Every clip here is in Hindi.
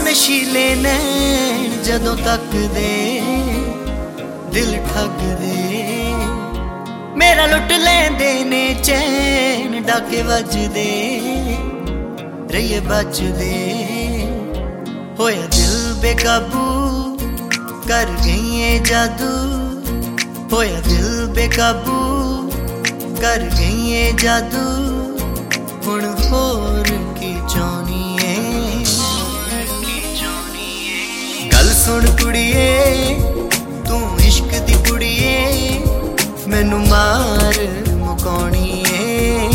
नशीले नैन जदों तक दे दिल ठग दे, मेरा लुट लेंदे ने चैन डाके वजदे रहिए बचदे। होया दिल बेकाबू कर गई है जादू, होया दिल बेकाबू कर गई है जादू। हुण होर की चाहनी है, गल सुन कुड़िए तू इश्क दी कुड़िए, मैनू मार मुकाउणी है।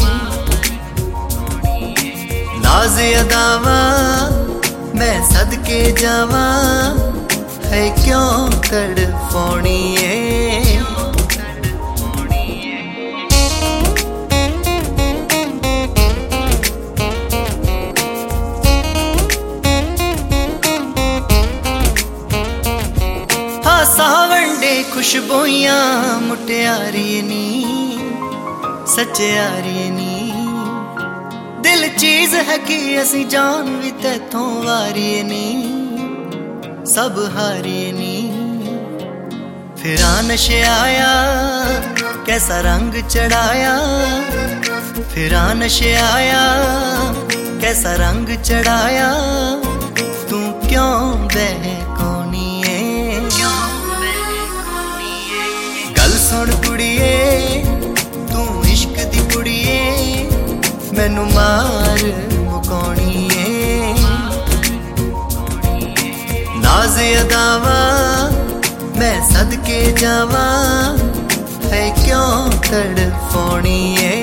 नाज़ अदावा मैं सदके जावा, है क्यों तड़फाउणी है। सावंडे खुशबोइयां मुटियारी नी सच्चारी नी, दिल चीज है कि असी जान भी तैथों वारी नी, सब हारी नी। फिर नशे आया कैसा रंग चढ़ाया, फिर नशे आया कैसा रंग चढ़ाया। तू क्यों बहकोनी है, गल सुन कुड़िए तू इश्क दी कुड़िए, मैनू मार मुकाउणी है। नाज़ अदावा मैं सदके जावा, है क्यों तड़फाउणी है।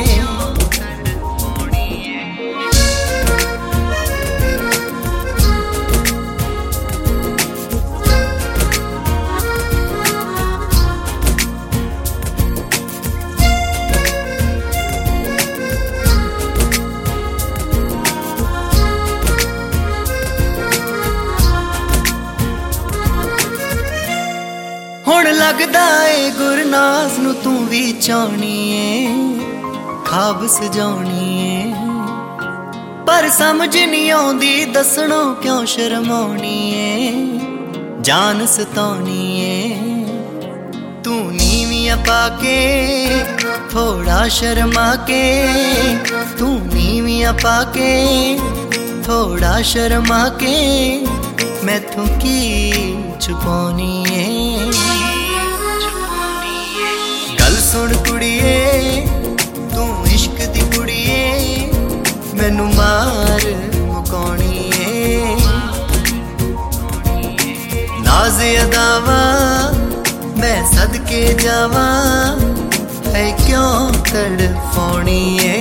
हुण लगदा ए गुरनाज नू तू भी चाहनी है, खाब सजाउणी है। पर समझ नहीं आउंदी दसणों क्यों शर्माउणी है, जान सताउणी है। तू नीवियां पाके थोड़ा शर्मा के, तू नीवियां पाके थोड़ा शर्मा के, मैथों की छुपाउणी है। गल सुन कुड़िए तू इश्क दी कुड़िए, मैनू मार मुकाउणी है। नाज़ अदावा मैं सदके जावा, है क्यों तड़फाउणी है।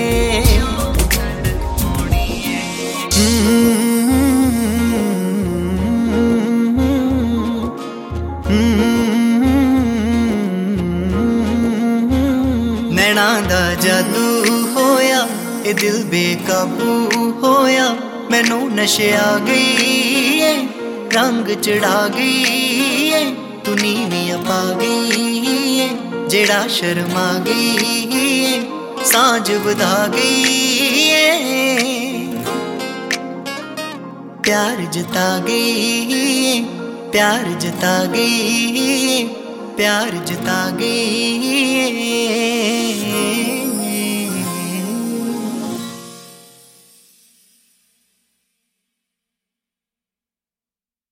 नैना दा जादू होया ए दिल बेकाबू होया, मैनू नशे आ गई है रंग चढ़ा गई है। तू नीवियां पा गई है जेड़ा शर्मा गई है, सांझ वधा गई है। प्यार जता गई, प्यार जता गई, प्यार जता गई।